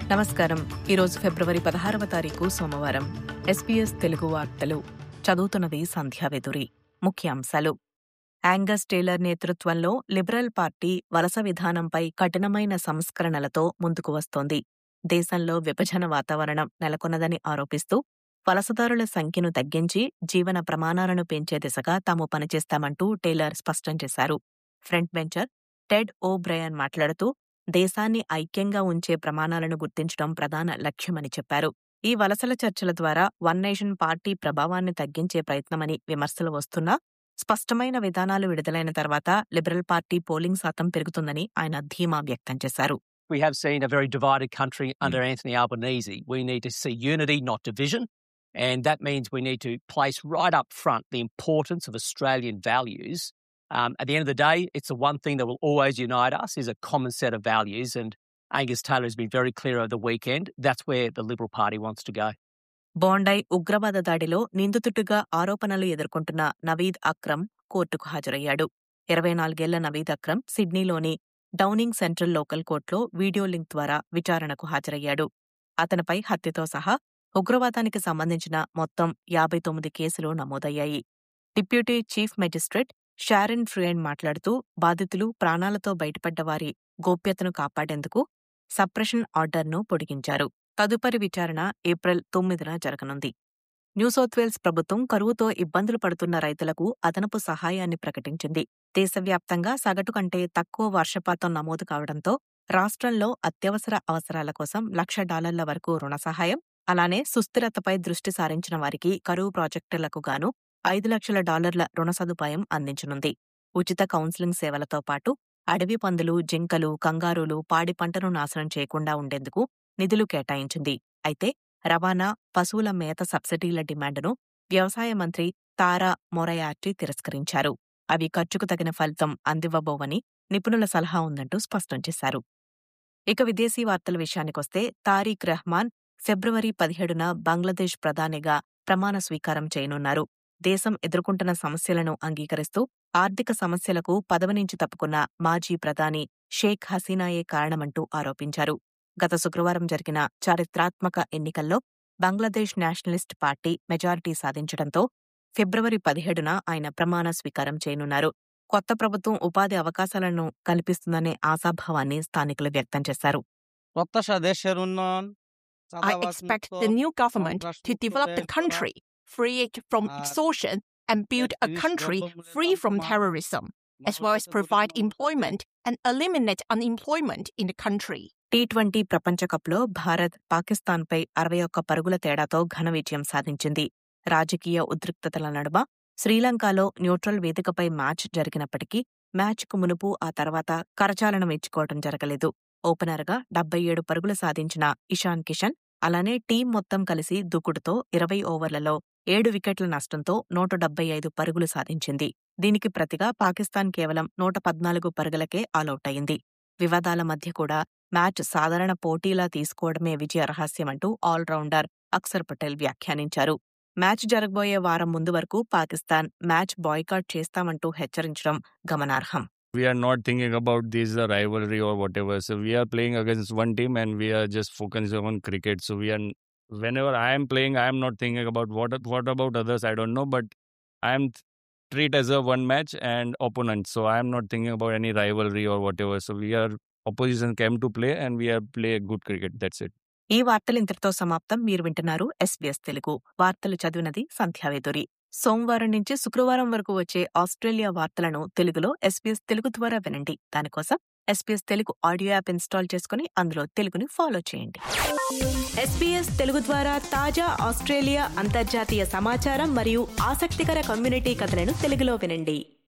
నమస్కారం. ఈరోజు ఫిబ్రవరి 16వ తారీఖు సోమవారం. SBS తెలుగు వార్తలు చదువుతున్నది సంధ్యావేదురి. ముఖ్యాంశాలు: యాంగస్ టేలర్ నేతృత్వంలో లిబరల్ పార్టీ వలస విధానంపై కఠినమైన సంస్కరణలతో ముందుకు వస్తోంది. దేశంలో విభజన వాతావరణం నెలకొన్నదని ఆరోపిస్తూ వలసదారుల సంఖ్యను తగ్గించి జీవన ప్రమాణాలను పెంచే దిశగా తాము పనిచేస్తామంటూ టేలర్ స్పష్టం చేశారు. ఫ్రంట్ బెంచర్ టెడ్ ఓబ్రయన్ మాట్లాడుతూ దేశాన్ని ఐక్యంగా ఉంచే ప్రమాణాలను గుర్తించడం ప్రధాన లక్ష్యమని చెప్పారు. ఈ వలసల చర్చల ద్వారా వన్ నేషన్ పార్టీ ప్రభావాన్ని తగ్గించే ప్రయత్నమని విమర్శలు వస్తున్నా స్పష్టమైన విధానాలు విడుదలైన తర్వాత లిబరల్ పార్టీ పోలింగ్ శాతం పెరుగుతుందని ఆయన ధీమా వ్యక్తం చేశారు. We have seen a very divided country under Anthony Albanese. We need to see unity, not division, and that means we need to place right up front the importance of Australian values. At the end of the day, it's the one thing that will always unite us is a common set of values, and Angus Taylor has been very clear over the weekend. That's where the Liberal Party wants to go. బోండై ఉగ్రవాద దాడిలో నిందితుడిగా ఆరోపణలు ఎదుర్కొంటున్న నవీద్ అక్రమ్ కోర్టుకు హాజరయ్యాడు. 24 ఏళ్ల నవీద్ అక్రమ్ సిడ్నీలోని Downing Central Local కోర్టులో వీడియో లింక్ ద్వారా విచారణకు హాజరయ్యాడు. అతనిపై హత్యతో సహా ఉగ్రవాదానికి సంబంధించిన మొత్తం 59 కేసులు నమోదయ్యాయి. Deputy chief magistrate Sharon Friend మాట్లాడుతూ బాధితులు ప్రాణాలతో బయటపడ్డ వారి గోప్యతను కాపాడేందుకు సప్రెషన్ ఆర్డర్ను పొడిగించారు. తదుపరి విచారణ ఏప్రిల్ 9న జరగనుంది. న్యూ సౌత్ వేల్స్ ప్రభుత్వం కరువుతో ఇబ్బందులు పడుతున్న రైతులకు అదనపు సహాయాన్ని ప్రకటించింది. దేశవ్యాప్తంగా సగటు కంటే తక్కువ వర్షపాతం నమోదు కావడంతో రాష్ట్రంలో అత్యవసర అవసరాల కోసం $1,00,000 వరకు రుణ సహాయం, అలానే సుస్థిరతపై దృష్టి సారించిన వారికి కరువు ప్రాజెక్టులకు గాను $5,00,000 రుణ సదుపాయం అందించనుంది. ఉచిత కౌన్సిలింగ్ సేవలతో పాటు అడవి పందులు, జింకలు, కంగారూలు పాడి పంటను నాశనం చేయకుండా ఉండేందుకు నిధులు కేటాయించింది. అయితే రవాణా, పశువుల మేత సబ్సిడీల డిమాండును వ్యవసాయ మంత్రి తారా మొరయార్టీ తిరస్కరించారు. అవి ఖర్చుకు తగిన ఫలితం అందివ్వబోవని నిపుణుల సలహా ఉందంటూ స్పష్టం చేశారు. ఇక విదేశీ వార్తల విషయానికొస్తే తారీక్ రెహమాన్ ఫిబ్రవరి 17న బంగ్లాదేశ్ ప్రధానిగా ప్రమాణ స్వీకారం చేయనున్నారు. దేశం ఎదుర్కొంటున్న సమస్యలను అంగీకరిస్తూ ఆర్థిక సమస్యలకు పదవి నుంచి తప్పుకున్న మాజీ ప్రధాని షేక్ హసీనాయే కారణమంటూ ఆరోపించారు. గత శుక్రవారం జరిగిన చారిత్రాత్మక ఎన్నికల్లో బంగ్లాదేశ్ నేషనలిస్ట్ పార్టీ మెజారిటీ సాధించడంతో ఫిబ్రవరి 17న ఆయన ప్రమాణ స్వీకారం చేయనున్నారు. కొత్త ప్రభుత్వం ఉపాధి అవకాశాలను కల్పిస్తుందనే ఆశాభావాన్ని స్థానికులు వ్యక్తం చేశారు. I expect the new government to develop the country, free it from extortion, and build a country free from terrorism, as well as provide employment and eliminate unemployment in the country. T20 ప్రపంచ కప్లో భారత్ పాకిస్తాన్పై 61 పరుగుల తేడాతో ఘన విజయం సాధించింది. రాజకీయ ఉద్రిక్తతల నడుమ శ్రీలంకలో న్యూట్రల్ వేదికపై మ్యాచ్ జరిగినప్పటికీ మ్యాచ్కు మునుపు ఆ తర్వాత కరచాలనం ఇచ్చుకోవడం జరగలేదు. ఓపెనర్గా 77 పరుగులు సాధించిన ఇషాన్ కిషన్, అలానే టీం మొత్తం కలిసి దూకుడుతో 20 ఓవర్లలో 7 వికెట్ల నష్టంతో 175 పరుగులు సాధించింది. దీనికి ప్రతిగా పాకిస్తాన్ కేవలం 114 పరుగులకే ఆలౌట్ అయింది. వివాదాల మధ్య కూడా మ్యాచ్ సాధారణ పోటీలా తీసుకోవడమే విజయ రహస్యమంటూ ఆల్రౌండర్ అక్సర్ పటేల్ వ్యాఖ్యానించారు. మ్యాచ్ జరగబోయే వారం ముందు వరకు పాకిస్తాన్ మ్యాచ్ బాయ్కాట్ చేస్తామంటూ హెచ్చరించడం గమనార్హం. We are not thinking about this rivalry or whatever. So we are playing against one team and we are just focusing on cricket. So whenever I am playing, I am not thinking about what about others. I don't know, but I am treat as a one match and opponent. So I am not thinking about any rivalry or whatever. So opposition came to play and we are play a good cricket. That's it. ఈ వార్తలు ఇంతటితో సమాప్తం. మీరు వింటున్నారు SBS Telugu వార్తలు. చదివినది సంధ్యావేదురి. సోమవారం నుంచి శుక్రవారం వరకు వచ్చే ఆస్ట్రేలియా వార్తలను తెలుగులో SBS తెలుగు ద్వారా వినండి. దానికోసం SBS Telugu audio app install చేసుకుని అందులో తెలుగుని ఫాలో చేయండి. SBS తెలుగు ద్వారా తాజా ఆస్ట్రేలియా, అంతర్జాతీయ సమాచారం మరియు ఆసక్తికర కమ్యూనిటీ కథలను తెలుగులో వినండి.